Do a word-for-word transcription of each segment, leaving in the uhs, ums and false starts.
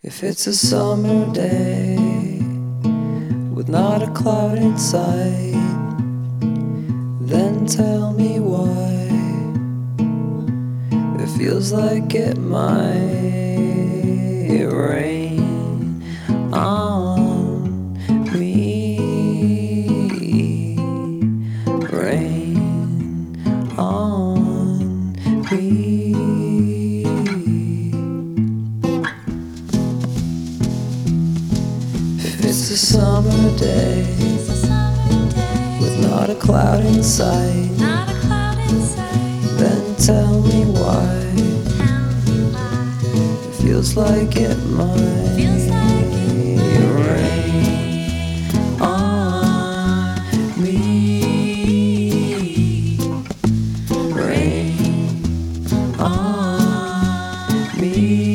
If it's a summer day with not a cloud in sight, then tell me why it feels like it might rain on me. Rain on me. It's a summer day with not a cloud in sight. Then tell me why it feels like it might rain on me. Rain on me.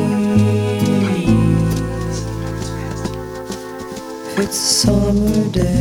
It's a summer day